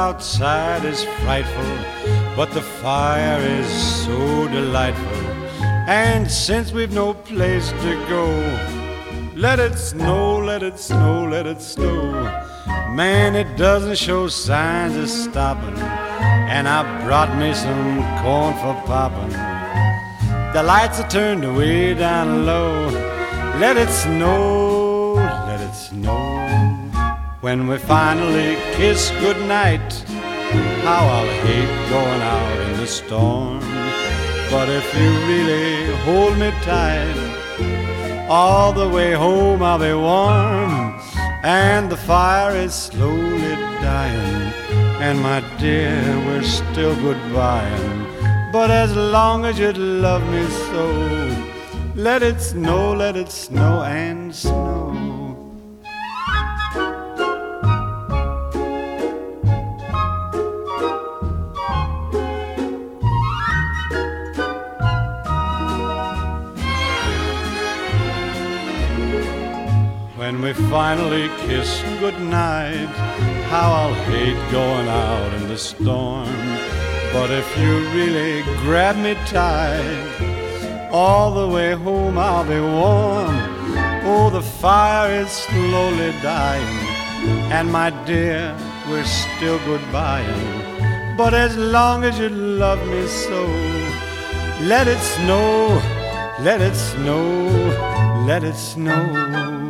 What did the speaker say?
outside is frightful, but the fire is so delightful. And since we've no place to go, let it snow, let it snow, let it snow. Man, it doesn't show signs of stopping, and I brought me some corn for popping. The lights are turned way down low. Let it snow, let it snow. When we finally kiss goodnight, how I'll hate going out in the storm. But if you really hold me tight, all the way home I'll be warm. And the fire is slowly dying, and my dear, we're still goodbying. But as long as you love me so, let it snow and snow. When we finally kiss goodnight, how I'll hate going out in the storm. But if you really grab me tight, all the way home I'll be warm. Oh, the fire is slowly dying, and my dear, we're still goodbying. But as long as you love me so, let it snow, let it snow, let it snow.